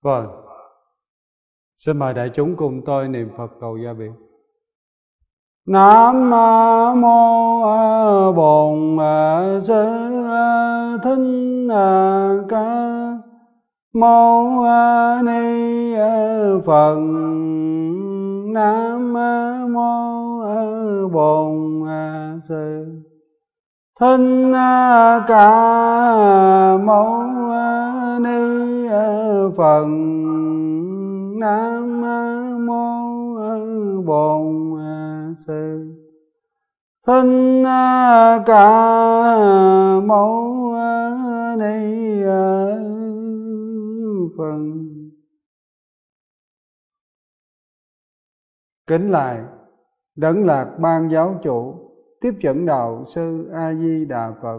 Vâng. Xin mời đại chúng cùng tôi niệm Phật cầu gia biệt. Nam mô Bổn Sư Thích Ca Mâu Ni Phật. Nam mô Bổn Sư Thích Ca Mâu Ni Phật. Nam mô Bổn Sư Thích Ca Mâu Ni Phật. Kính lại Đấng Lạc Ban Giáo Chủ, tiếp dẫn đạo sư A Di Đà Phật.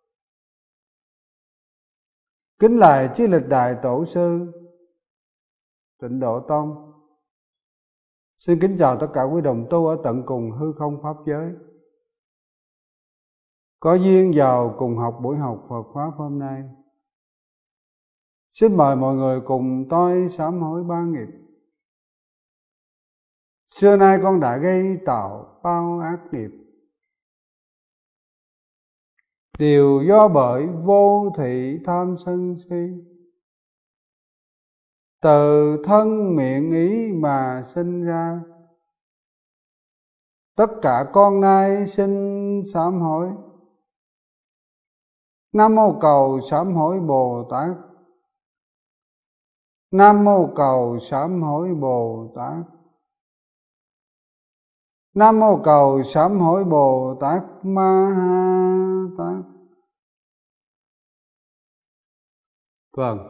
Kính lại chư lịch đại tổ sư Tịnh Độ Tông. Xin kính chào tất cả quý đồng tu ở tận cùng hư không pháp giới, có duyên vào cùng học buổi học Phật pháp hôm nay. Xin mời mọi người cùng tôi sám hối ba nghiệp. Xưa nay con đã gây tạo bao ác nghiệp, đều do bởi vô thị tham sân si, từ thân miệng ý mà sinh ra. Tất cả con nay xin sám hối. Nam mô cầu sám hối Bồ Tát. Nam mô cầu sám hối Bồ Tát. Nam mô cầu sám hối Bồ Tát Ma Ha Tát. Vâng.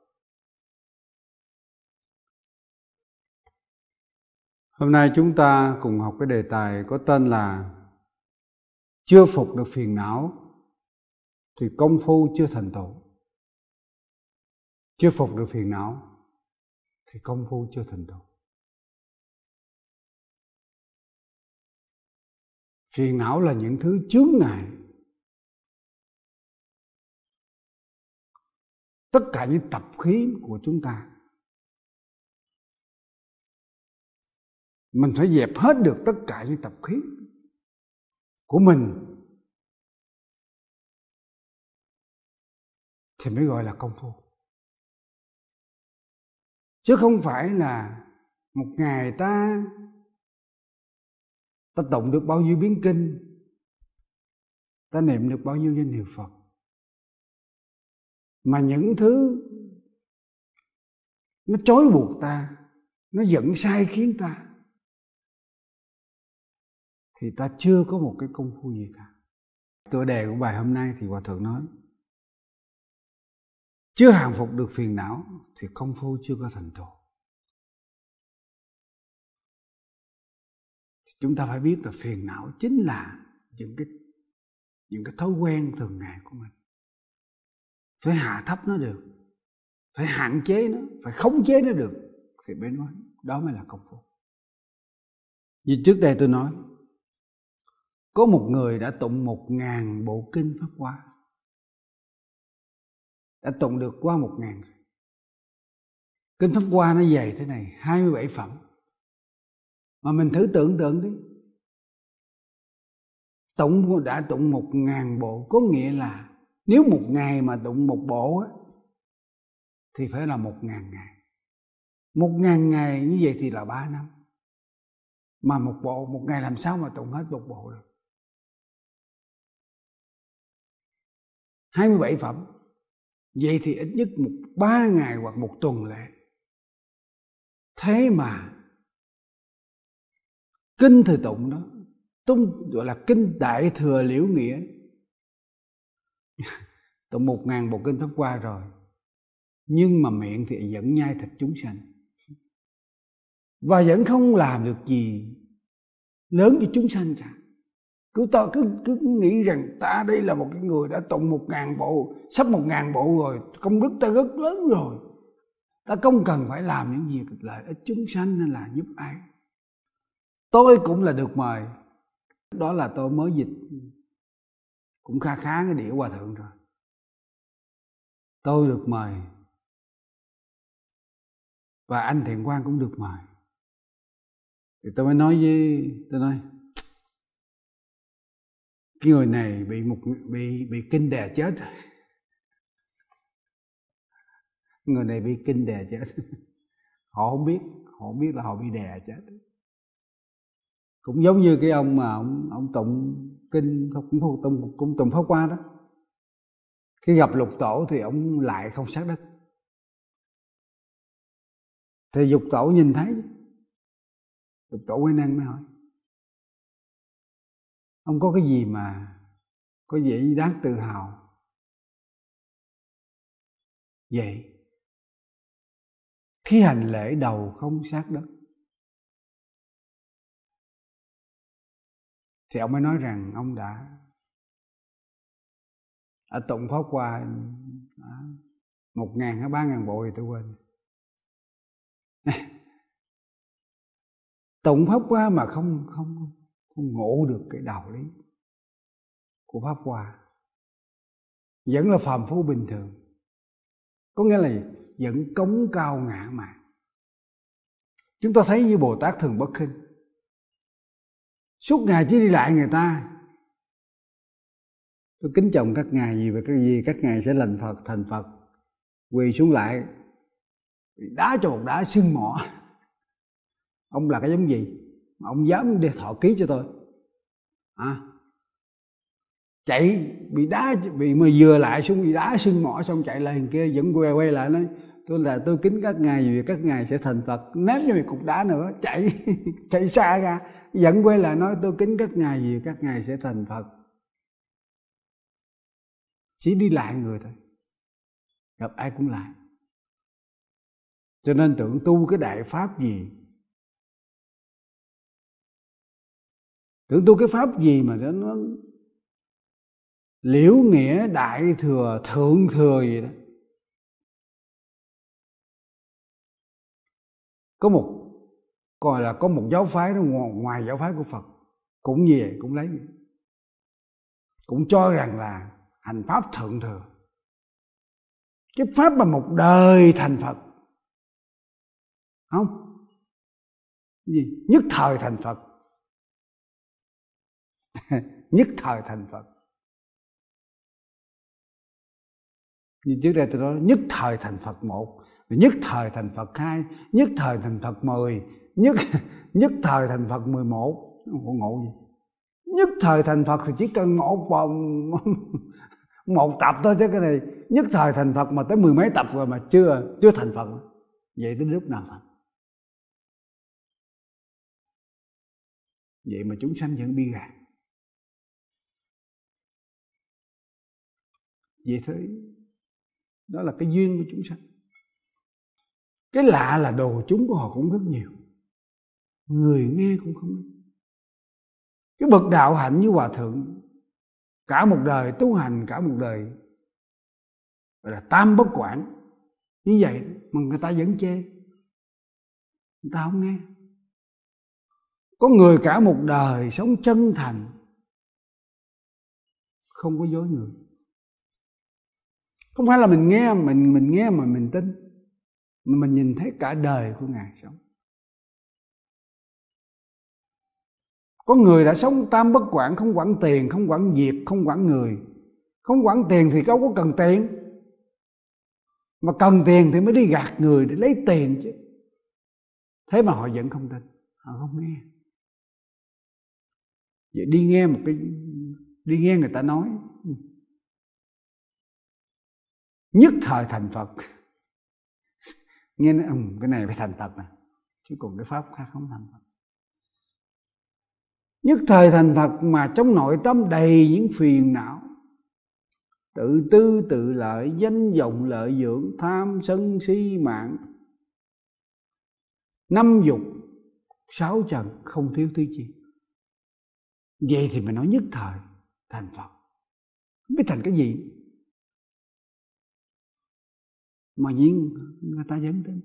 Hôm nay chúng ta cùng học cái đề tài có tên là chưa phục được phiền não thì công phu chưa thành tựu. Chưa phục được phiền não thì công phu chưa thành tựu. Phiền não là những thứ chướng ngại. Tất cả những tập khí của chúng ta, mình phải dẹp hết được tất cả những tập khí của mình thì mới gọi là công phu. Chứ không phải là một ngày ta tụng được bao nhiêu biến kinh, ta niệm được bao nhiêu danh hiệu Phật, mà những thứ nó trói buộc ta, nó dẫn sai khiến ta, thì ta chưa có một cái công phu gì cả. Tựa đề của bài hôm nay thì Hòa Thượng nói chưa hàng phục được phiền não thì công phu chưa có thành tựu. Chúng ta phải biết là phiền não chính là những cái thói quen thường ngày của mình. Phải hạ thấp nó được, phải hạn chế nó, phải khống chế nó được thì mới nói đó mới là công phu. Như trước đây tôi nói, có một người đã tụng 1000 bộ kinh Pháp Hoa, đã tụng được qua 1000. Kinh Pháp Hoa nó dày thế này, 27 phẩm. Mà mình thử tưởng tượng đi, đã tụng 1000 bộ, có nghĩa là nếu một ngày mà tụng một bộ á, thì phải là 1000 ngày. 1000 ngày như vậy thì là 3 năm. Mà một bộ, một ngày làm sao mà tụng hết một bộ được. 27 phẩm. Vậy thì ít nhất 3 ngày hoặc 1 tuần lễ. Thế mà kinh thời tụng đó, gọi là kinh Đại Thừa Liễu Nghĩa, tụng 1000 bộ kinh Pháp Hoa rồi, nhưng mà miệng thì vẫn nhai thịt chúng sanh, và vẫn không làm được gì lớn cho chúng sanh cả. Cứ nghĩ rằng ta đây là một cái người đã tụng 1000 bộ, sắp 1000 bộ rồi, công đức ta rất lớn rồi, ta không cần phải làm những gì cực lợi ích chúng sanh nên là giúp ai. Tôi cũng là được mời, đó là tôi mới dịch cũng khá cái đĩa Hòa Thượng rồi. Tôi được mời và anh Thiện Quang cũng được mời. Thì tôi mới nói tôi nói cái người này bị kinh đè chết rồi. Người này bị kinh đè chết. Họ không biết là họ bị đè chết. Cũng giống như cái ông mà ông tụng kinh cũng tụng Pháp Hoa đó. Khi gặp lục tổ thì ông lại không sát đất. Thì lục tổ nhìn thấy, lục tổ Huệ Năng mới hỏi: ông có cái gì mà có gì đáng tự hào vậy? Khi hành lễ đầu không sát đất. Thì ông mới nói rằng ông đã ở tụng Pháp Hoa 1.000 hay 3.000 bộ thì tôi quên. Tụng Pháp Hoa mà không ngộ được cái đạo lý của Pháp Hoa, vẫn là phàm phu bình thường. Có nghĩa là vẫn cống cao ngã mạn. Chúng ta thấy như Bồ Tát Thường Bất Khinh, suốt ngày chỉ đi lại người ta. Tôi kính trọng các ngài gì và cái gì các ngài sẽ thành Phật. Quỳ xuống lại đá cho một đá sưng mỏ. Ông là cái giống gì mà ông dám đi thọ ký cho tôi? Chạy bị đá, bị mà vừa lại xuống bị đá sưng mỏ, xong chạy lại kia vẫn quay lại nói tôi kính các ngài vì các ngài sẽ thành Phật. Ném cho một cục đá nữa, chạy xa ra, vẫn quay lại nói tôi kính các ngài vì các ngài sẽ thành Phật. Chỉ đi lại người thôi, gặp ai cũng lại. Cho nên tưởng tu cái đại pháp gì, tưởng tu cái pháp gì mà nó liễu nghĩa đại thừa thượng thừa gì đó. Có một giáo phái đó ngoài giáo phái của Phật cũng như vậy, cũng lấy vậy. Cũng cho rằng là hành pháp thượng thừa, cái pháp mà một đời thành Phật. Không gì nhất thời thành Phật. Nhất thời thành Phật. Như trước đây tôi nói nhất thời thành Phật 1, nhất thời thành Phật 2, nhất thời thành Phật 10, nhất thời thành Phật 11. Không ngộ gì. Nhất thời thành Phật thì chỉ cần một tập thôi, chứ cái này nhất thời thành Phật mà tới 10 mấy tập rồi mà chưa thành Phật. Vậy đến lúc nào thành? Vậy mà chúng sanh vẫn bị gạt. Vậy thôi, đó là cái duyên của chúng sanh. Cái lạ là đồ chúng của họ cũng rất nhiều, người nghe cũng không ít. Cái bậc đạo hạnh như hòa thượng, cả một đời tu hành, cả một đời gọi là tam bất quản như vậy mà người ta vẫn chê, người ta không nghe. Có người cả một đời sống chân thành, không có dối người. Không phải là mình nghe mà mình tin, mà mình nhìn thấy cả đời của ngài sống. Có người đã sống tam bất quản, không quản tiền, không quản việc, không quản người. Không quản tiền thì đâu có cần tiền, mà cần tiền thì mới đi gạt người để lấy tiền chứ. Thế mà họ vẫn không tin, họ không nghe. Vậy đi nghe người ta nói nhất thời thành Phật, nghe nói cái này phải thành Phật nè, chứ còn cái pháp khác không thành Phật. Nhất thời thành Phật mà trong nội tâm đầy những phiền não, tự tư tự lợi, danh vọng lợi dưỡng, tham sân si mạng, 5 dục 6 trần, không thiếu thứ chi. Vậy thì mình nói nhất thời thành Phật, không biết thành cái gì mà nhiên người ta vẫn tin.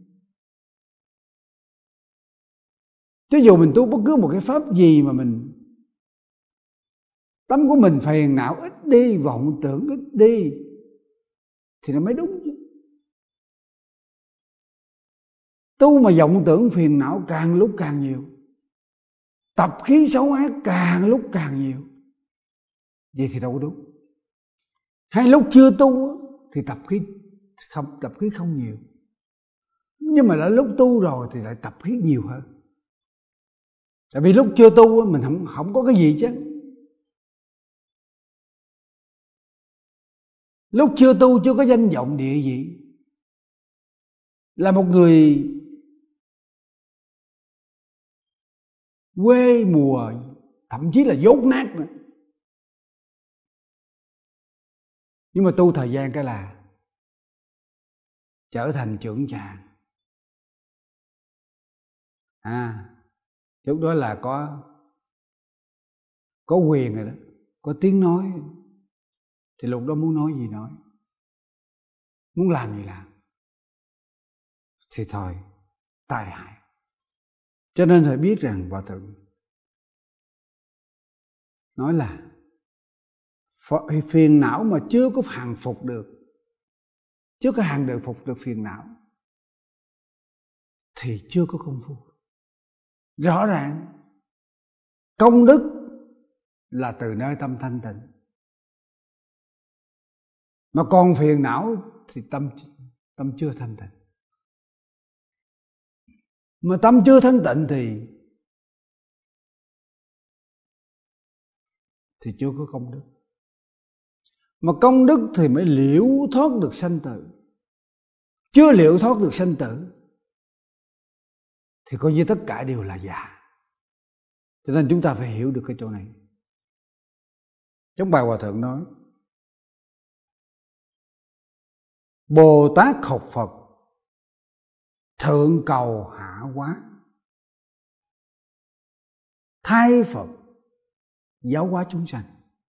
Chứ dù mình tu bất cứ một cái pháp gì mà mình tâm của mình phiền não ít đi, vọng tưởng ít đi thì nó mới đúng chứ. Tu mà vọng tưởng phiền não càng lúc càng nhiều, tập khí xấu ác càng lúc càng nhiều, vậy thì đâu có đúng. Hay lúc chưa tu thì tập khí không nhiều, nhưng mà đã lúc tu rồi thì lại tập khí nhiều hơn. Tại vì lúc chưa tu mình không có cái gì chứ. Lúc chưa tu chưa có danh vọng địa vị, là một người quê mùa, thậm chí là dốt nát nữa. Nhưng mà tu thời gian cái là trở thành trưởng chàng. Lúc đó là có quyền rồi đó, có tiếng nói, thì lúc đó muốn nói gì nói, muốn làm gì làm, thì thôi tai hại. Cho nên phải biết rằng Hòa Thượng nói là phiền não mà chưa có hàng phục được, chưa có hàng được phục được phiền não thì chưa có công phu. Rõ ràng công đức là từ nơi tâm thanh tịnh, mà còn phiền não thì tâm chưa thanh tịnh. Mà tâm chưa thanh tịnh thì chưa có công đức. Mà công đức thì mới liễu thoát được sanh tử. Chưa liễu thoát được sanh tử thì coi như tất cả đều là giả. Cho nên chúng ta phải hiểu được cái chỗ này. Trong bài Hòa Thượng nói, Bồ Tát học Phật, thượng cầu hạ hóa, thay Phật giáo hóa chúng sanh,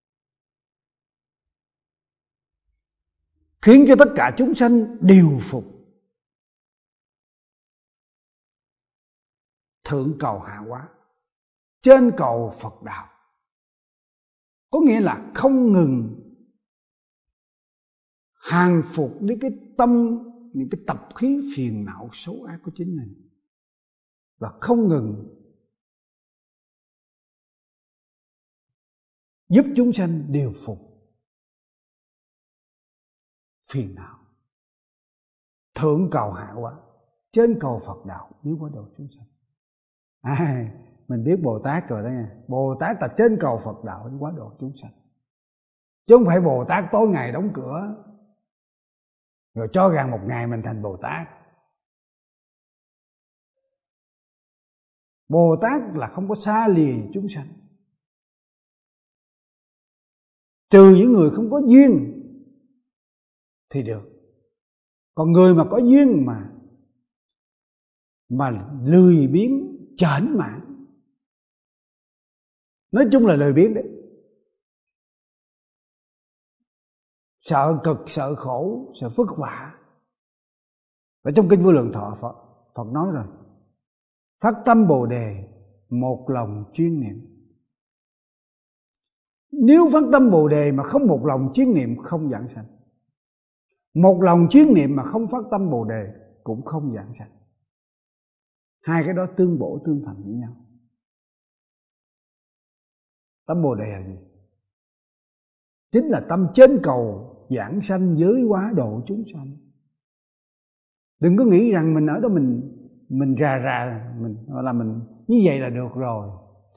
khiến cho tất cả chúng sanh điều phục. Thượng cầu hạ hóa, trên cầu Phật đạo, có nghĩa là không ngừng hàng phục những cái tâm, những cái tập khí phiền não xấu ác của chính mình, và không ngừng giúp chúng sanh điều phục phiền não. Thượng cầu hạ hóa, trên cầu Phật đạo, dưới quá độ chúng sanh. Mình biết Bồ Tát rồi đó nha. Bồ Tát là trên cầu Phật đạo, dưới quá độ chúng sanh, chứ không phải Bồ Tát tối ngày đóng cửa rồi cho rằng một ngày mình thành Bồ Tát. Bồ Tát là không có xa lìa chúng sanh, trừ những người không có duyên thì được. Còn người mà có duyên mà lười biếng chểnh mãn, nói chung là lười biếng đấy, sợ cực, sợ khổ, sợ phức vả. Và trong Kinh Vô Lượng Thọ Phật nói rồi, phát tâm Bồ Đề, một lòng chuyên niệm. Nếu phát tâm Bồ Đề mà không một lòng chuyên niệm, không giảng sanh. Một lòng chuyên niệm mà không phát tâm Bồ Đề cũng không giảng sanh. Hai cái đó tương bổ tương thành với nhau. Tâm Bồ Đề là gì? Chính là tâm trên cầu giảng sanh, giới hóa độ chúng sanh. Đừng có nghĩ rằng mình ở đó mình rà mình là mình như vậy là được rồi.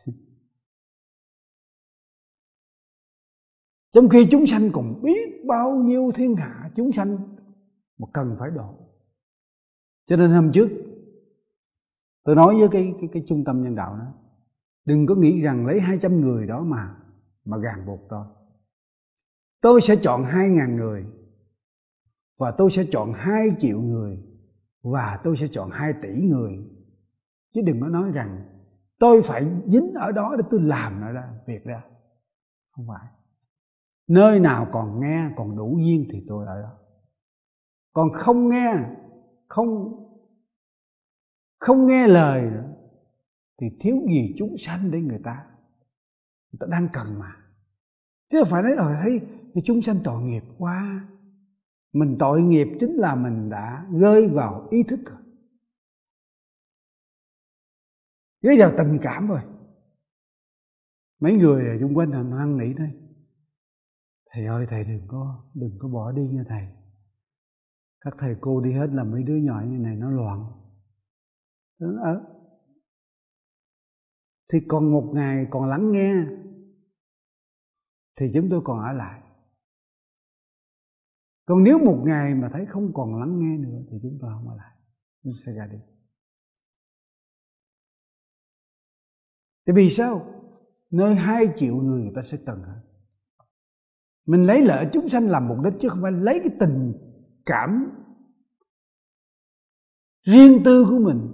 Trong khi chúng sanh còn biết bao nhiêu thiên hạ chúng sanh mà cần phải độ. Cho nên hôm trước tôi nói với cái trung tâm nhân đạo đó, đừng có nghĩ rằng lấy 200 người đó mà ràng buộc tôi. Tôi sẽ chọn 2.000 người, và tôi sẽ chọn 2 triệu người, và tôi sẽ chọn 2 tỷ người. Chứ đừng có nói rằng tôi phải dính ở đó để tôi làm việc ra. Không phải. Nơi nào còn nghe, còn đủ duyên thì tôi ở đó. Còn không nghe, không nghe lời nữa, thì thiếu gì chúng sanh để người ta đang cần mà. Chứ không phải nói thấy thì chúng sanh tội nghiệp quá. Mình tội nghiệp chính là mình đã rơi vào ý thức rồi. Với vào tình cảm rồi. Mấy người ở xung quanh họ năn nỉ thôi: thầy ơi, thầy đừng có bỏ đi nha thầy. Các thầy cô đi hết là mấy đứa nhỏ như này nó loạn. Thì còn một ngày còn lắng nghe thì chúng tôi còn ở lại. Còn nếu một ngày mà thấy không còn lắng nghe nữa thì chúng tôi không ở lại, chúng sẽ ra đi. Thì vì sao? Nơi 2 triệu người ta sẽ cần hơn. Mình lấy lợi chúng sanh làm mục đích, chứ không phải lấy cái tình cảm riêng tư của mình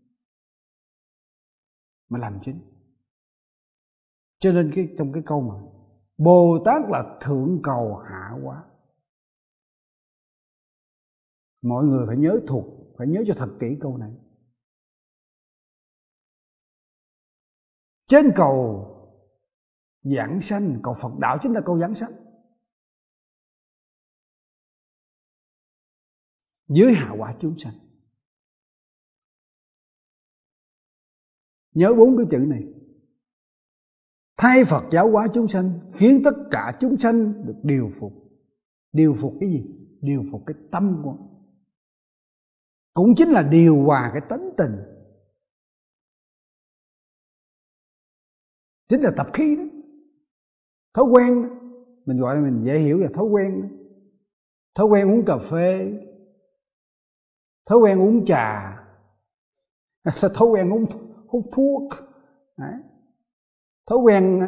mà làm chính. Cho nên trong cái câu mà Bồ Tát là thượng cầu hạ hóa, mọi người phải nhớ thuộc, phải nhớ cho thật kỹ câu này. Trên cầu giảng sanh, cầu Phật đạo chính là cầu giảng sanh. Dưới hạ hóa chúng sanh. Nhớ 4 cái chữ này: thay Phật giáo hóa chúng sanh, khiến tất cả chúng sanh được điều phục. Điều phục cái gì? Điều phục cái tâm của, cũng chính là điều hòa cái tánh tình, chính là tập khí đó, thói quen đó. Mình gọi là mình dễ hiểu là thói quen đó. Thói quen uống cà phê, thói quen uống trà, thói quen hút thuốc. Đấy. Thói quen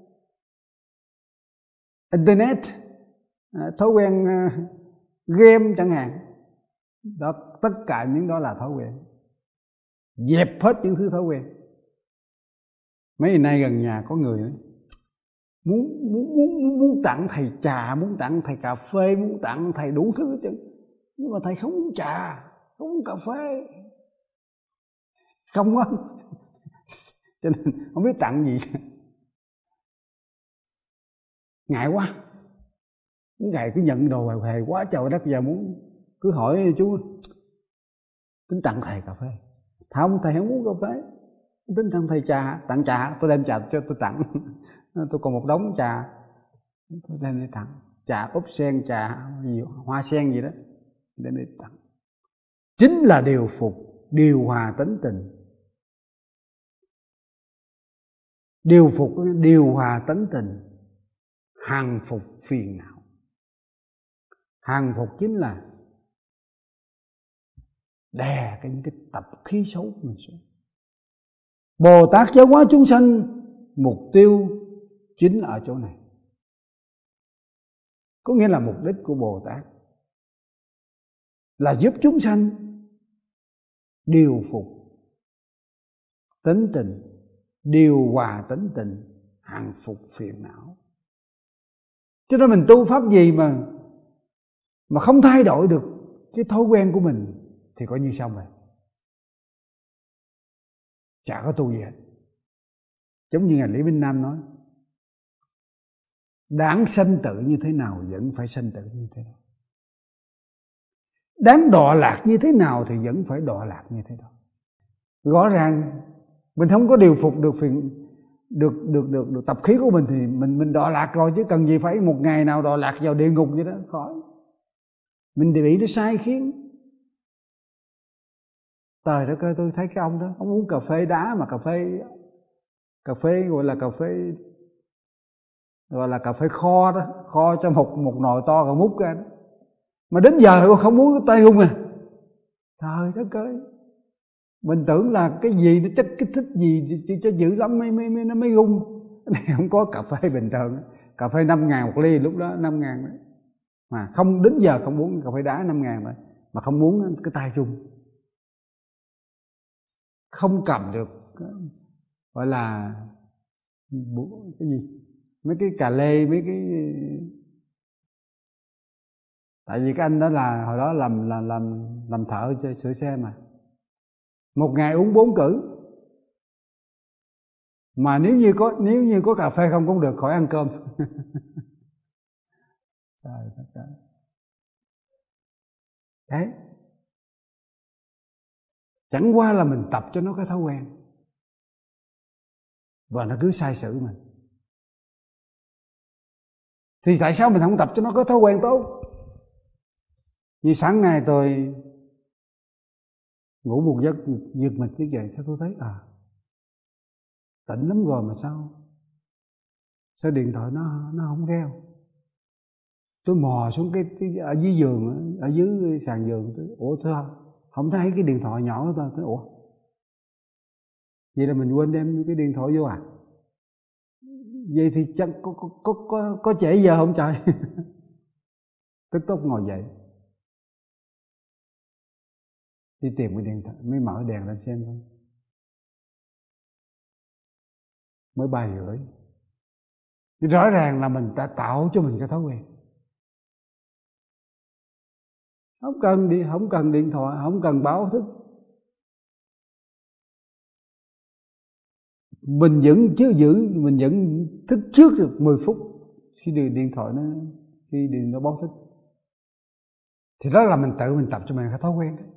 internet, thói quen game chẳng hạn. Đó, tất cả những đó là thói quen. Dẹp hết những thứ thói quen. Mấy ngày nay gần nhà có người muốn tặng thầy trà, muốn tặng thầy cà phê, muốn tặng thầy đủ thứ chứ, nhưng mà thầy không uống trà, không uống cà phê, không á. Cho nên không biết tặng gì. Ngại quá, ngày cứ nhận đồ thầy quá trời đất, giờ muốn cứ hỏi chú tính tặng thầy cà phê. Không, thầy không uống cà phê. Tính tặng thầy trà, tặng trà, tôi đem trà cho tôi tặng. Tôi còn một đống trà, tôi đem đi tặng. Trà úp sen, trà gì, hoa sen gì đó, đem đi tặng. Chính là điều phục, điều hòa tánh tình. Điều phục, điều hòa tánh tình, hàng phục phiền não. Hàng phục chính là đè những cái tập khí xấu của mình xuống. Bồ Tát giáo hóa chúng sanh, mục tiêu chính ở chỗ này. Có nghĩa là mục đích của Bồ Tát là giúp chúng sanh điều phục tính tình, điều hòa tính tình, hàng phục phiền não. Cho nên mình tu pháp gì mà không thay đổi được cái thói quen của mình thì coi như xong rồi, chả có tu gì hết. Giống như ngài Lý Minh Nam nói, đáng sanh tử như thế nào vẫn phải sanh tử như thế đó, đáng đọa lạc như thế nào thì vẫn phải đọa lạc như thế đó. Rõ ràng mình không có điều phục được được tập khí của mình thì mình đọa lạc rồi, chứ cần gì phải một ngày nào đọa lạc vào địa ngục vậy đó, khỏi. Mình thì bị nó sai khiến. Trời đất ơi, tôi thấy cái ông đó, ông uống cà phê đá, mà cà phê gọi là cà phê kho đó, kho cho một nồi to rồi múc ra đó. Mà đến giờ không muốn tay rung à. Trời đất ơi, mình tưởng là cái gì nó chất kích thích gì cho dữ lắm nó mới rung. Này không có, cà phê bình thường, cà phê 5.000 một ly, lúc đó 5.000 đấy. Mà không, đến giờ không muốn cà phê đá 5.000 rồi, mà không muốn cái tay rung, không cầm được, gọi là cái gì, mấy cái cà lê, mấy cái. Tại vì cái anh đó là hồi đó làm thợ sửa xe, mà một ngày uống 4 cữ, mà nếu như có cà phê không cũng được, khỏi ăn cơm. Trời đất. Đấy, chẳng qua là mình tập cho nó cái thói quen. và nó cứ sai sử mình. Thì tại sao mình không tập cho nó có thói quen tốt? Như sáng nay tôi ngủ một giấc giật mình thức dậy, sao tôi thấy tỉnh lắm rồi mà sao điện thoại nó không reo. Tôi mò xuống cái ở dưới giường, ở dưới sàn giường, ủa sao không thấy cái điện thoại nhỏ của tôi. Ủa vậy là mình quên đem cái điện thoại vô à? Vậy thì chắc có trễ giờ không trời? Tức tốc ngồi dậy đi tìm cái điện thoại, mới mở đèn lên xem thôi, mới 3:30. Rõ ràng là mình đã tạo cho mình cái thói quen. Không cần điện thoại, không cần báo thức. Mình vẫn thức trước được 10 phút khi điện thoại nó báo thức. Thì đó là mình tự mình tập cho mình cái thói quen đấy.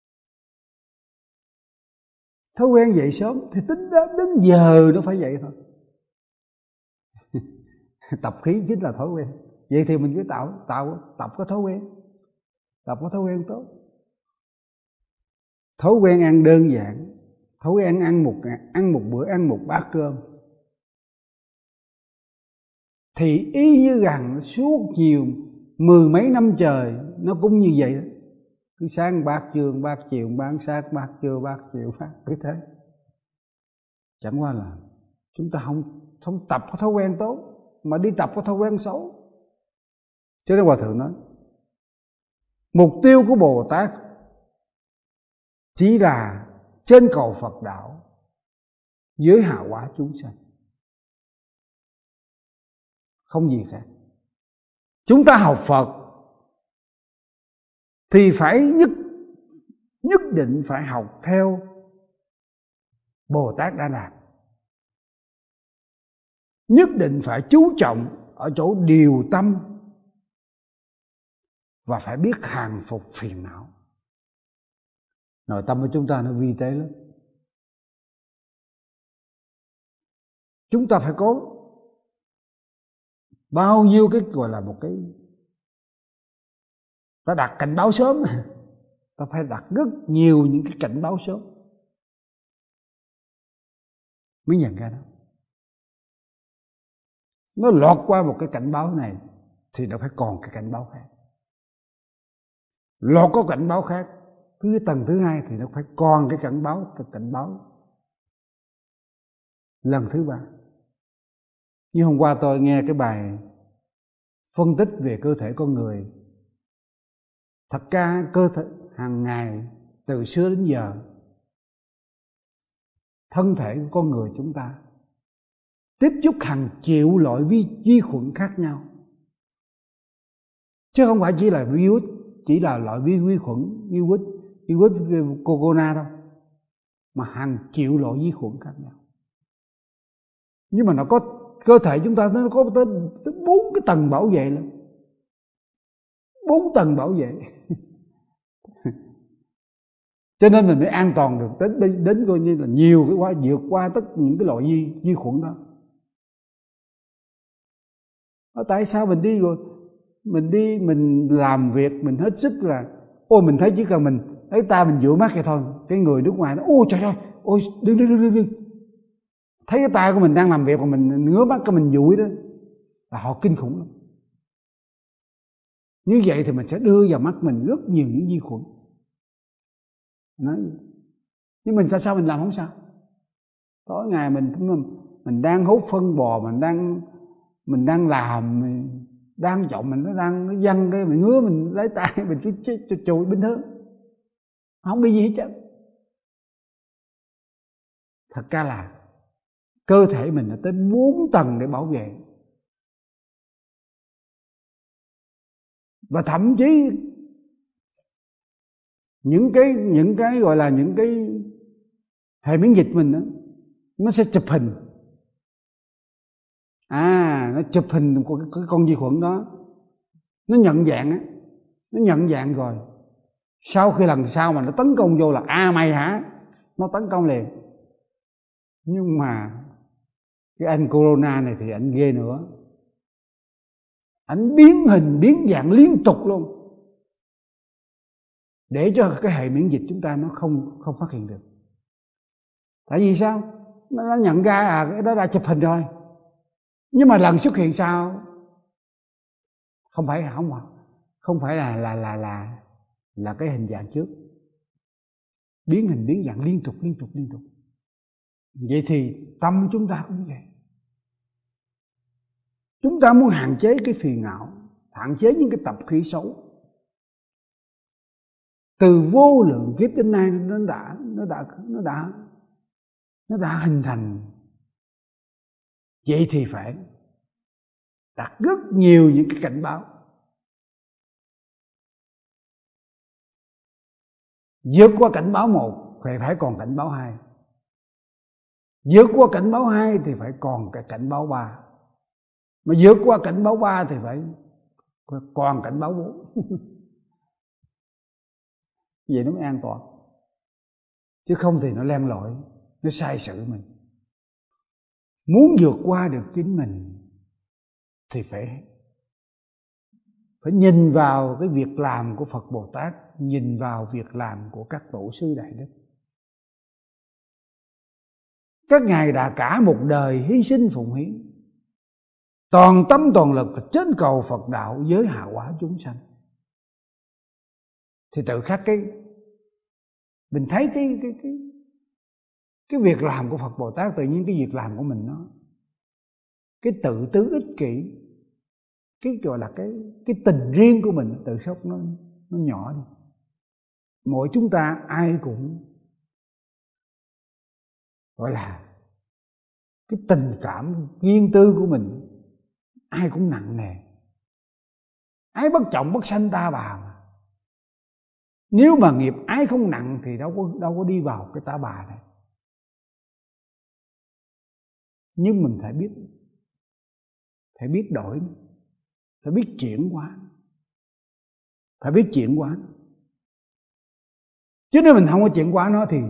Thói quen dậy sớm thì tính đến giờ nó phải vậy thôi. Tập khí chính là thói quen. Vậy thì mình cứ tập có thói quen. Tập có thói quen tốt. Thói quen ăn đơn giản, thói quen ăn một bữa ăn một bát cơm. Thì y như rằng suốt nhiều 10 mấy năm trời nó cũng như vậy. Cứ sáng bát, trưa bát, chiều bát, sáng bát, trưa bát, chiều bát, cứ thế. Chẳng qua là chúng ta không tập có thói quen tốt, mà đi tập có thói quen xấu. Cho nên Hòa Thượng nói, mục tiêu của Bồ Tát chỉ là trên cầu Phật đạo, dưới hạ hóa chúng sanh, không gì khác. Chúng ta học Phật thì phải nhất định phải học theo Bồ Tát đã làm. Nhất định phải chú trọng ở chỗ điều tâm và phải biết hàng phục phiền não. Nội tâm của chúng ta nó vi tế lắm. Chúng ta phải có bao nhiêu cái gọi là một cái, ta đặt cảnh báo sớm, ta phải đặt rất nhiều những cái cảnh báo sớm mới nhận ra đó. Nó lọt qua một cái cảnh báo này thì nó phải còn cái cảnh báo khác. Lọt có cảnh báo khác, cái tầng thứ hai thì nó phải còn cái cảnh báo lần thứ ba. Như hôm qua tôi nghe cái bài phân tích về cơ thể con người. Thật ra cơ thể hàng ngày từ xưa đến giờ, thân thể của con người chúng ta tiếp xúc hàng triệu loại vi khuẩn khác nhau, chứ không phải chỉ là virus, chỉ là loại vi khuẩn virus corona đâu, mà hàng triệu loại vi khuẩn khác nhau. Nhưng mà nó có, cơ thể chúng ta nó có tới 4 cái tầng bảo vệ lắm, 4 tầng bảo vệ. Cho nên mình mới an toàn được đến coi như là nhiều cái vượt qua tất những cái loại vi khuẩn đó. Tại sao mình đi rồi mình làm việc mình hết sức là mình thấy chỉ cần mình thấy ta mình dụi mắt vậy thôi, cái người nước ngoài nó trời ơi, đừng thấy cái tay của mình đang làm việc mà mình ngứa mắt cái mình dụi đó là họ kinh khủng lắm. Như vậy thì mình sẽ đưa vào mắt mình rất nhiều những vi khuẩn. Nói, nhưng mình sao mình làm không sao? Tối ngày mình đang hút phân bò, mình đang làm, đang trộn, nó văng cái mình ngứa, mình lấy tay mình cứ chùi bình thường, không bị gì hết trơn. Thật ra là cơ thể mình là tới 4 tầng để bảo vệ. Và thậm chí những cái gọi là những cái hệ miễn dịch mình đó, nó sẽ chụp hình. Nó chụp hình của cái con vi khuẩn đó, nó nhận dạng á, nó nhận dạng rồi. Sau khi lần sau mà nó tấn công vô là mày hả? Nó tấn công liền. Nhưng mà Cái anh Corona này thì anh ghê nữa, anh biến hình biến dạng liên tục luôn, để cho cái hệ miễn dịch chúng ta nó không phát hiện được. Tại vì sao? Nó nhận ra cái đó đã chụp hình rồi, nhưng mà lần xuất hiện sau không phải là cái hình dạng trước, biến hình biến dạng liên tục. Vậy thì tâm chúng ta cũng vậy. Chúng ta muốn hạn chế cái phiền não, hạn chế những cái tập khí xấu, từ vô lượng kiếp đến nay nó đã hình thành. Vậy thì phải đặt rất nhiều những cái cảnh báo. Vượt qua cảnh báo 1 thì phải còn cảnh báo 2. Vượt qua cảnh báo 2 thì phải còn cái cảnh báo 3. Mà vượt qua cảnh báo 3 thì phải còn cảnh báo 4. Vậy nó mới an toàn. Chứ không thì nó len lỏi, nó sai sự mình. Muốn vượt qua được chính mình thì phải nhìn vào cái việc làm của Phật Bồ Tát, nhìn vào việc làm của các tổ sư đại đức. Các ngài đã cả một đời hy sinh phụng hiến, toàn tâm toàn lực trên cầu Phật đạo giới hạ hóa chúng sanh. Thì tự khắc mình thấy cái việc làm của Phật Bồ Tát, tự nhiên cái việc làm của mình nó cái tự tứ ích kỷ, cái gọi là cái tình riêng của mình tự khắc nó nhỏ đi. Mỗi chúng ta ai cũng gọi là cái tình cảm riêng tư của mình ai cũng nặng nề. Ái bất trọng bất sanh ta bà mà. Nếu mà nghiệp ái không nặng thì đâu có đi vào cái ta bà này. Nhưng mình phải biết đổi, phải biết chuyển hóa, chứ nếu mình không có chuyển hóa nó thì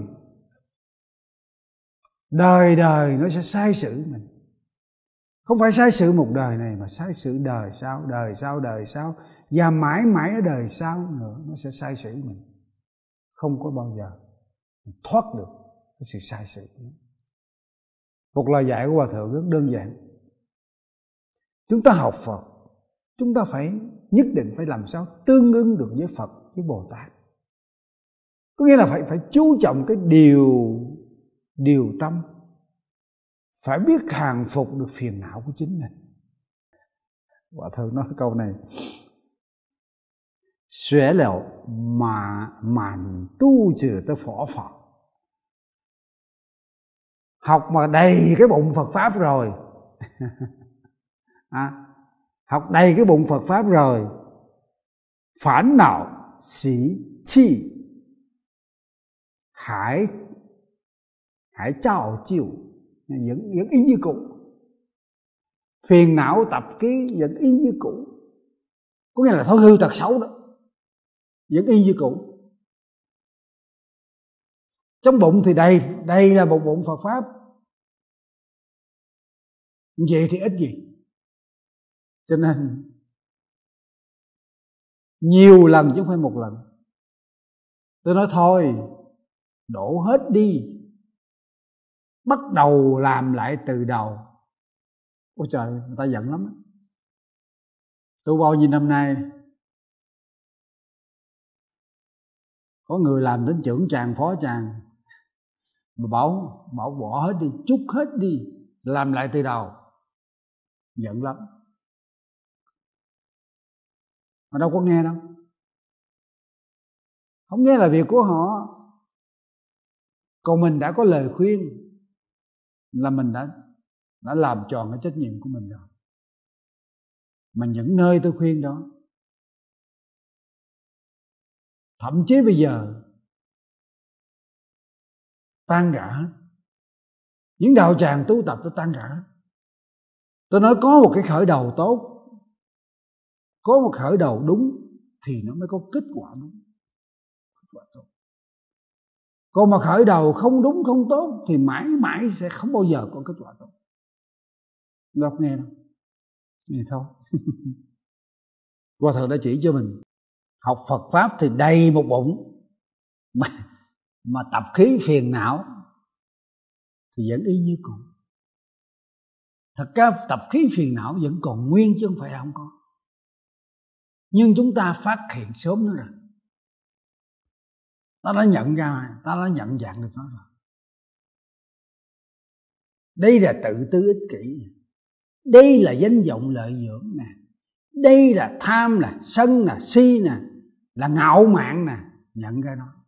đời nó sẽ sai sử mình. Không phải sai sử một đời này, mà sai sử đời sau, và mãi mãi ở đời sau nữa nó sẽ sai sử mình. Không có bao giờ mình thoát được cái sự sai sử. Một lời dạy của Hòa Thượng rất đơn giản. Chúng ta học Phật, chúng ta phải nhất định phải làm sao tương ứng được với Phật, với Bồ Tát. Có nghĩa là phải chú trọng cái điều tâm, phải biết hàng phục được phiền não của chính mình. Hòa Thượng nói câu này: xuế liệu mà màn tu trừ tới phổ Phật. Học mà đầy cái bụng Phật Pháp rồi học đầy cái bụng Phật Pháp rồi, phản não xí chi hãy trao chịu, vẫn y như cũ. Phiền não tập khí vẫn y như cũ, có nghĩa là thói hư tật xấu đó vẫn y như cũ. Trong bụng thì đầy là một bụng Phật Pháp, vậy thì ít gì. Cho nên nhiều lần chứ không phải một lần tôi nói thôi, đổ hết đi, bắt đầu làm lại từ đầu. Ôi trời, người ta giận lắm. Tu bao nhiêu năm nay, có người làm đến trưởng tràng phó tràng mà bảo bỏ hết đi, trút hết đi, làm lại từ đầu, giận lắm. Mà đâu có nghe đâu, không nghe là việc của họ. Còn mình đã có lời khuyên là mình đã làm tròn cái trách nhiệm của mình rồi. Mà những nơi tôi khuyên đó, thậm chí bây giờ tan rã hết. Những đạo tràng tu tập tôi tan rã hết. Tôi nói có một cái khởi đầu tốt, có một khởi đầu đúng thì nó mới có kết quả đúng, kết quả tốt. Còn mà khởi đầu không đúng không tốt thì mãi mãi sẽ không bao giờ có kết quả tốt. đâu nghe đâu, nghe thôi. Hòa thượng đã chỉ cho mình học Phật pháp thì đầy một bụng, mà tập khí phiền não thì vẫn y như cũ. Thật ra tập khí phiền não vẫn còn nguyên chứ không phải là không có, nhưng chúng ta phát hiện sớm nữa rồi, ta đã nhận ra, ta đã nhận dạng được nó rồi. Đây là tự tư ích kỷ, đây là danh vọng lợi dưỡng nè, đây là tham nè, sân nè, si nè, là ngạo mạn nè, nhận ra nó.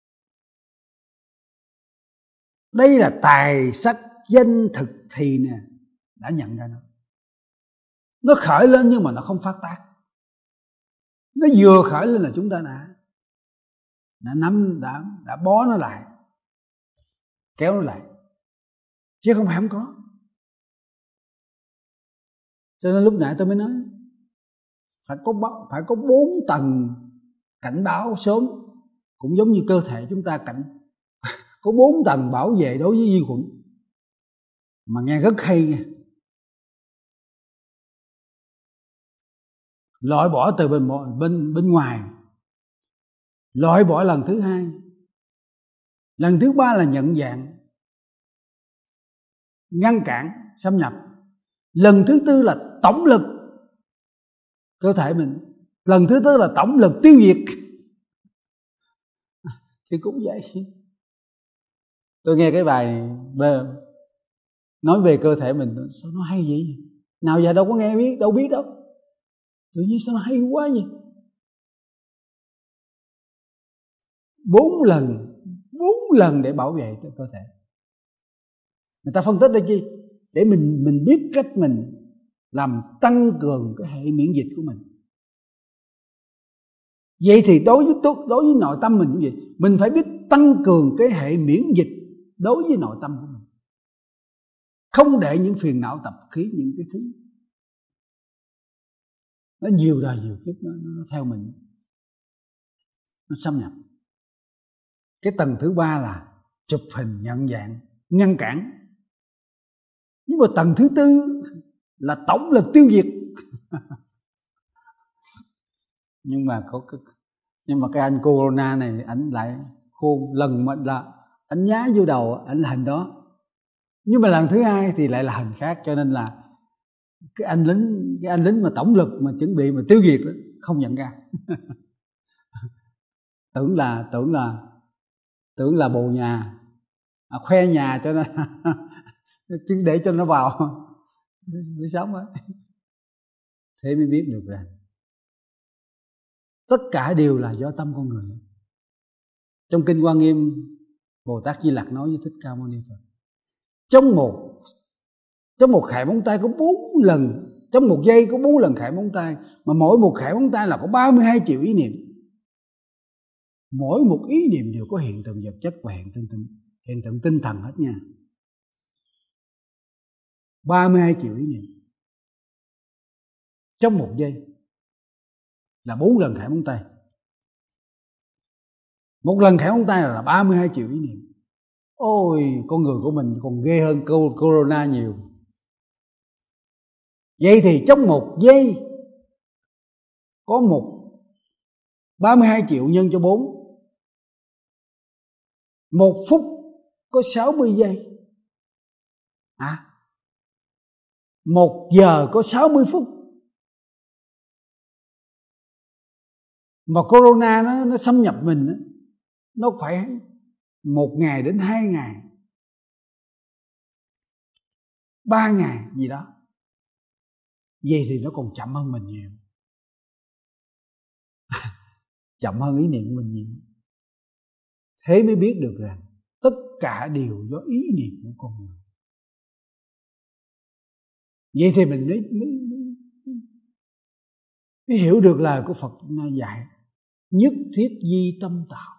Đây là tài sắc danh thực thì nè, đã nhận ra nó. Nó khởi lên nhưng mà nó không phát tác. Nó vừa khởi lên là chúng ta đã nắm, đã bó nó lại, kéo nó lại, chứ không phải không có. Cho nên lúc nãy tôi mới nói phải có 4 tầng cảnh báo sớm, cũng giống như cơ thể chúng ta có 4 tầng bảo vệ đối với vi khuẩn. Mà nghe rất hay nha. Loại bỏ từ bên ngoài, loại bỏ lần thứ 2, lần thứ 3 là nhận dạng, ngăn cản, xâm nhập. Lần thứ 4 là tổng lực cơ thể mình, lần thứ 4 là tổng lực tiêu diệt. Thì cũng vậy. Tôi nghe cái bài nói về cơ thể mình, sao nó hay vậy? Nào giờ đâu có nghe biết, đâu biết đâu. Tự nhiên sao nó hay quá vậy? 4 lần để bảo vệ cơ thể. Người ta phân tích đây chi? Để mình biết cách mình làm tăng cường cái hệ miễn dịch của mình. Vậy thì đối với nội tâm mình cũng vậy, mình phải biết tăng cường cái hệ miễn dịch đối với nội tâm của mình, không để những phiền não tập khí, những cái thứ nó nhiều đời nhiều kiếp nó theo mình, nó xâm nhập. Cái tầng thứ 3 là chụp hình, nhận dạng, ngăn cản. Nhưng mà tầng thứ 4 là tổng lực tiêu diệt. nhưng mà cái anh corona này, ảnh lại khôn, lần mà là ảnh nhá vô đầu, ảnh là hình đó. Nhưng mà lần thứ 2 thì lại là hình khác, cho nên là cái anh lính mà tổng lực mà chuẩn bị mà tiêu diệt đó, không nhận ra. tưởng là bồ nhà, khoe nhà cho nên chứ để cho nó vào để sống ấy. Thế mới biết được rằng tất cả đều là do tâm con người. Trong kinh Hoa Nghiêm, Bồ Tát Di Lặc nói với Thích Ca Mâu Ni Phật, trong một khẽ móng tay có 4 lần, trong một giây có 4 lần khẽ móng tay, mà mỗi một khẽ móng tay là có 32 triệu ý niệm. Mỗi một ý niệm đều có hiện tượng vật chất và hiện tượng tinh thần hết nha. 32 triệu ý niệm trong một giây là 4 lần khẽ móng tay. Một lần khẽ móng tay là 32 triệu ý niệm. Ôi, con người của mình còn ghê hơn corona nhiều. Vậy thì trong một giây có 32 triệu nhân cho 4. 1 phút có 60 giây. 1 giờ có 60 phút. Mà corona nó xâm nhập mình, nó phải 1 ngày đến 2 ngày, 3 ngày gì đó. Vậy thì nó còn chậm hơn mình nhiều. Chậm hơn ý niệm của mình nhiều. Thế mới biết được rằng tất cả đều do ý niệm của con người. Vậy thì mình mới hiểu được lời của Phật dạy, nhất thiết di tâm tạo.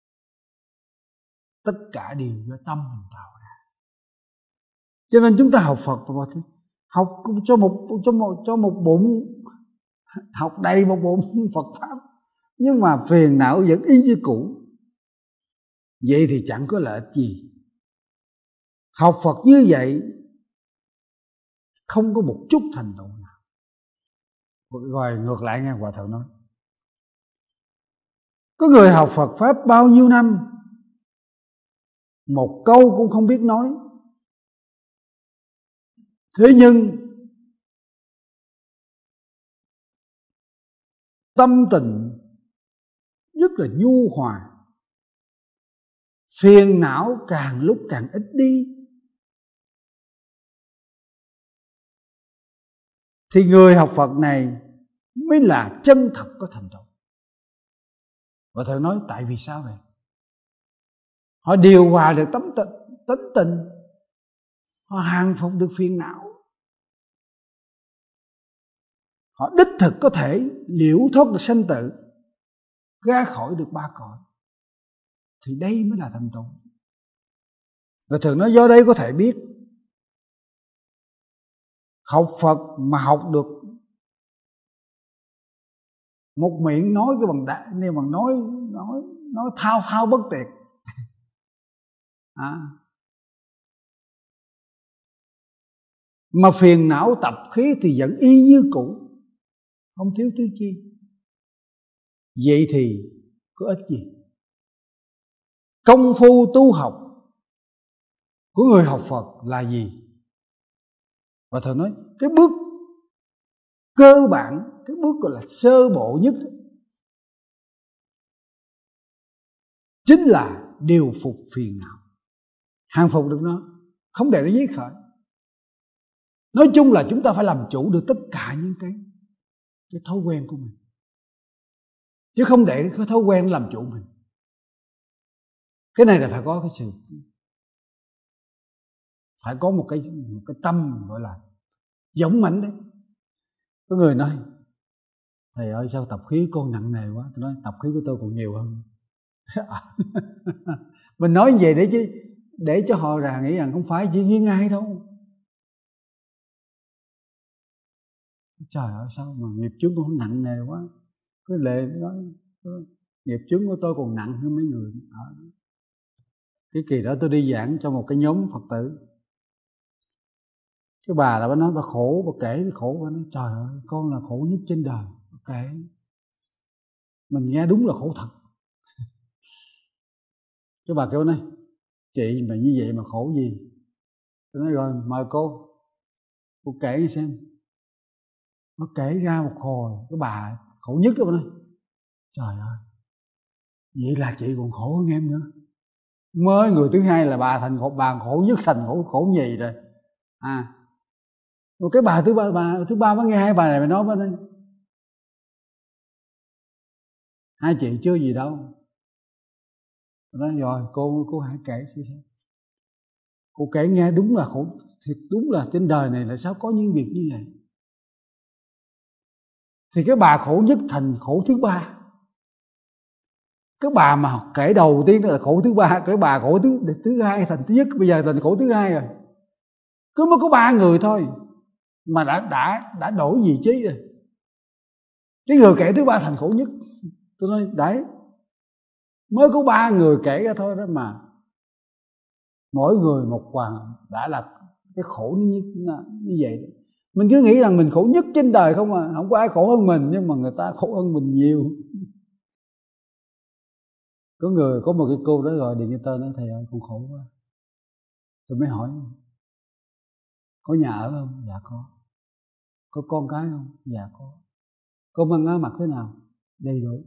Tất cả đều do tâm mình tạo ra. Cho nên chúng ta học Phật và học cho một bụng, học đầy một bụng Phật pháp, nhưng mà phiền não vẫn y như cũ. Vậy thì chẳng có lợi ích gì. Học Phật như vậy không có một chút thành tựu nào. Rồi ngược lại nghe Hòa Thượng nói, có người học Phật Pháp bao nhiêu năm, một câu cũng không biết nói, thế nhưng tâm tình rất là nhu hòa, phiền não càng lúc càng ít đi, thì người học Phật này mới là chân thật có thành tựu. Và Thầy nói tại vì sao vậy? Họ điều hòa được tánh tình, họ hàng phục được phiền não, họ đích thực có thể liễu thoát được sanh tử, ra khỏi được ba cõi, thì đây mới là thành tựu. Và thường nói do đây có thể biết, học Phật mà học được một miệng nói cái bằng đại, nếu bằng nói thao bất tuyệt, mà phiền não tập khí thì vẫn y như cũ, không thiếu thứ chi. Vậy thì có ích gì? Công phu tu học của người học Phật là gì? Và Thầy nói cái bước cơ bản, cái bước gọi là sơ bộ nhất chính là điều phục phiền não, hàng phục được nó, không để nó dấy khởi. Nói chung là chúng ta phải làm chủ được tất cả những cái thói quen của mình, chứ không để cái thói quen làm chủ mình. Cái này là phải có cái sự, phải có một cái tâm gọi là dũng mãnh đấy. Có người nói thầy ơi sao tập khí con nặng nề quá. Tôi nói tập khí của tôi còn nhiều hơn. Mình nói như vậy để cho họ nghĩ rằng không phải chỉ riêng ai đâu. Trời ơi sao mà nghiệp chướng của con nặng nề quá. Cái lệ nói nghiệp chướng của tôi còn nặng hơn mấy người. Cái kỳ đó tôi đi giảng cho một cái nhóm Phật tử. Cái bà là bà nói bà khổ, bà kể cái khổ, bà nói trời ơi con là khổ nhất trên đời. Bà kể mình nghe đúng là khổ thật. Cái bà kêu này chị mà như vậy mà khổ gì? Tôi nói rồi mời cô kể xem. Nó kể ra một hồi cái bà khổ nhất đó, bà nói trời ơi vậy là chị còn khổ hơn em nữa. Mới người thứ hai là bà thành khổ, bà khổ nhất thành khổ nhì rồi. Rồi cái bà thứ ba mới nghe hai bà này mà nói bên đây hai chị chưa gì đâu. Tôi nói rồi cô hãy kể xem. Cô kể nghe đúng là khổ thiệt, đúng là trên đời này là sao có những việc như vậy. Thì cái bà khổ nhất thành khổ thứ ba. Cái bà mà kể đầu tiên là khổ thứ ba, cái bà khổ thứ hai thành thứ nhất, bây giờ thành khổ thứ hai rồi. Cứ mới có 3 người thôi mà đã đổi vị trí rồi. Cái người kể thứ ba thành khổ nhất. Tôi nói đấy, mới có 3 người kể ra thôi đó mà mỗi người một hoàn đã là cái khổ như vậy. Mình cứ nghĩ rằng mình khổ nhất trên đời không à, không có ai khổ hơn mình, nhưng mà người ta khổ hơn mình nhiều. Có một cái cô đó gọi điện cho tôi nói thầy ơi con khổ quá. Tôi mới hỏi có nhà ở không? Dạ có. Có con cái không? Dạ có. Con ăn áo mặc thế nào? Đầy đủ.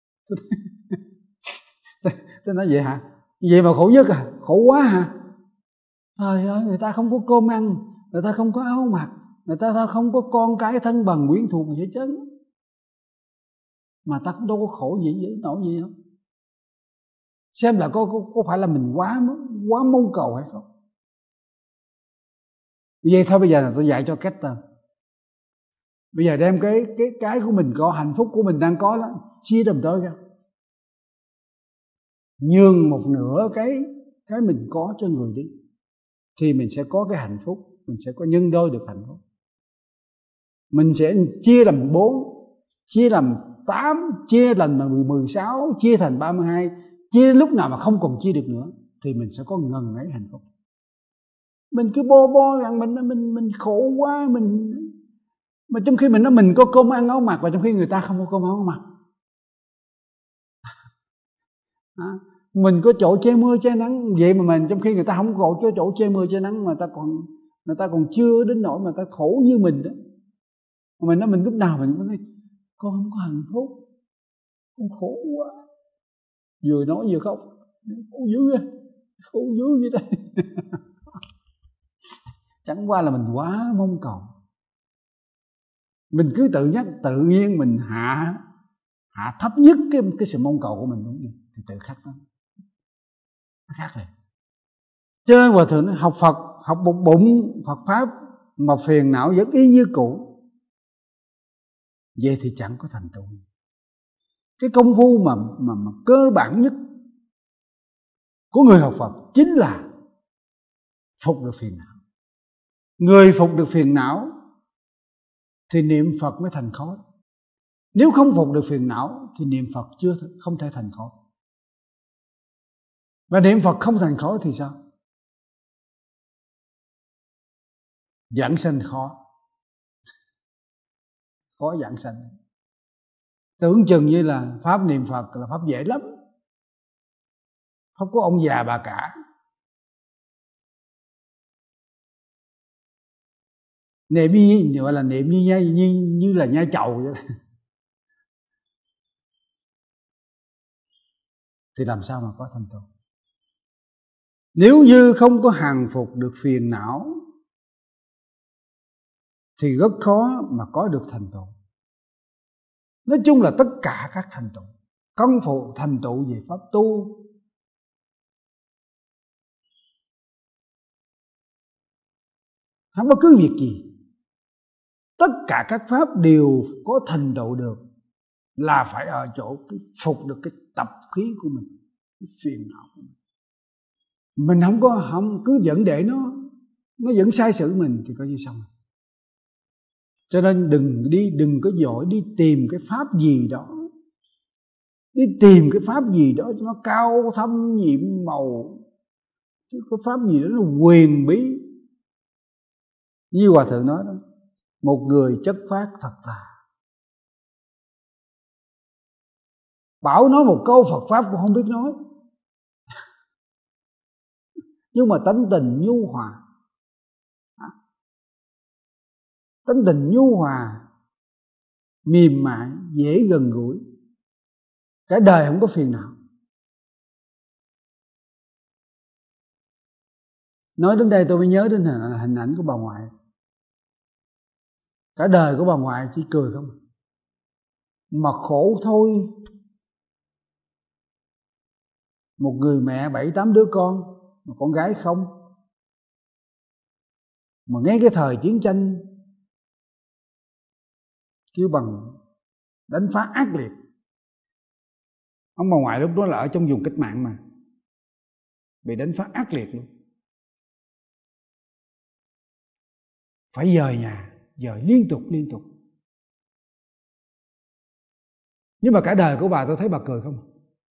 Tôi nói vậy hả? Vậy mà khổ nhất à? Khổ quá hả? Trời ơi, người ta không có cơm ăn, người ta không có áo mặc, người ta không có con cái thân bằng quyến thuộc gì hết trơn, mà ta cũng đâu có khổ gì vậy, nổi gì đâu. Xem là có phải là mình quá mong cầu hay không? Vậy thôi bây giờ là tôi dạy cho cách ta. Bây giờ đem cái của mình có, hạnh phúc của mình đang có đó, chia đùm đôi ra, nhường một nửa cái mình có cho người đi, thì mình sẽ có cái hạnh phúc, mình sẽ có nhân đôi được hạnh phúc. Mình sẽ chia làm 4, chia làm 8, chia làm 16, chia thành 32, chia đến lúc nào mà không còn chia được nữa thì mình sẽ có ngần ấy hạnh phúc. Mình cứ bo rằng mình khổ quá, mà trong khi mình nói mình có cơm ăn áo mặc, và trong khi người ta không có cơm áo mặc. Mình có chỗ che mưa che nắng, vậy mà mình trong khi người ta không có chỗ che mưa che nắng, mà người ta còn chưa đến nỗi mà ta khổ như mình đó. Mình nói mình lúc nào mình cũng nói con không có hạnh phúc, con khổ quá, vừa nói vừa khóc, khổ dữ vậy đây. Chẳng qua là mình quá mong cầu, mình cứ tự nhiên mình hạ thấp nhất cái sự mong cầu của mình đúng không? Thì tự khắc nó khác liền. Cho nên Hòa Thượng nói học Phật, học một bụng Phật pháp mà phiền não vẫn y như cũ, vậy thì chẳng có thành tựu. Cái công phu mà cơ bản nhất của người học Phật chính là phục được phiền não. Người phục được phiền não thì niệm Phật mới thành khối. Nếu không phục được phiền não thì niệm Phật không thể thành khối. Và niệm Phật không thành khối thì sao? Giảng sanh khó giảng sanh. Tưởng chừng như là pháp niệm Phật là pháp dễ lắm, pháp của ông già bà cả. Niệm như gọi là niệm như là nhai chầu vậy. Thì làm sao mà có thành tựu? Nếu như không có hàng phục được phiền não thì rất khó mà có được thành tựu. Nói chung là tất cả các thành tựu, công phu thành tựu về pháp tu, không bất cứ việc gì, tất cả các pháp đều có thành tựu được là phải ở chỗ phục được cái tập khí của mình, cái phiền não của mình. Mình không cứ dẫn để nó vẫn sai sự mình thì coi như xong. Cho nên đừng có vội đi tìm cái pháp gì đó, đi tìm cái pháp gì đó cho nó cao thâm nhiệm màu, chứ cái pháp gì đó nó huyền bí. Như Hòa Thượng nói đó, một người chất phát thật thà, bảo nói một câu Phật pháp cũng không biết nói, nhưng mà tánh tình nhu hòa, tánh tình nhu hòa, mềm mại, dễ gần gũi, cả đời không có phiền não. Nói đến đây tôi mới nhớ đến hình ảnh của bà ngoại. Cả đời của bà ngoại chỉ cười không, mà khổ thôi. Một người mẹ 7-8 đứa con, mà con gái không, mà ngay cái thời chiến tranh kêu bằng đánh phá ác liệt. Ông bà ngoại lúc đó là ở trong vùng cách mạng mà bị đánh phá ác liệt luôn, phải dời nhà, dời liên tục. Nhưng mà cả đời của bà tôi thấy bà cười không.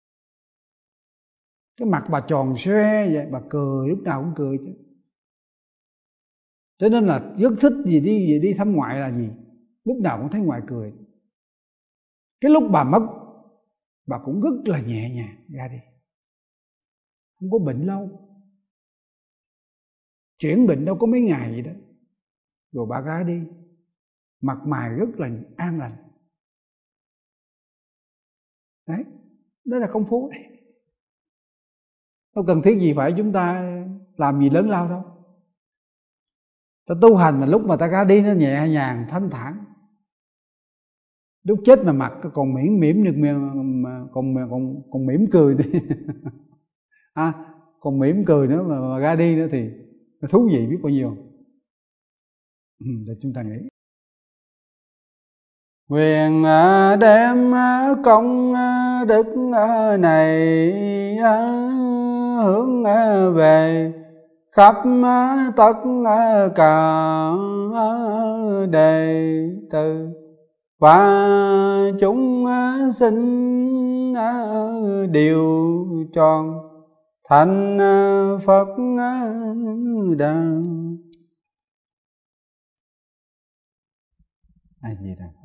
Cái mặt bà tròn xoe vậy, bà cười lúc nào cũng cười chứ. Cho nên là rất thích gì đi thăm ngoại là gì, lúc nào cũng thấy ngoại cười. Cái lúc bà mất, bà cũng rất là nhẹ nhàng ra đi, không có bệnh lâu, chuyển bệnh đâu có mấy ngày vậy đó, rồi bà ra đi, mặt mày rất là an lành. Đấy, đó là công phu đấy. Đâu cần thiết gì phải chúng ta làm gì lớn lao đâu. Ta tu hành mà lúc mà ta ra đi nó nhẹ nhàng thanh thản. Lúc chết mà mặt còn mỉm được mà còn mỉm cười đi. Còn mỉm cười nữa mà ra đi nữa thì nó thú vị biết bao nhiêu. Để chúng ta nghĩ. Nguyện đem công đức này hướng về khắp tất cả đệ tử và chúng sinh đều tròn thành Phật đạo. A Di Đà.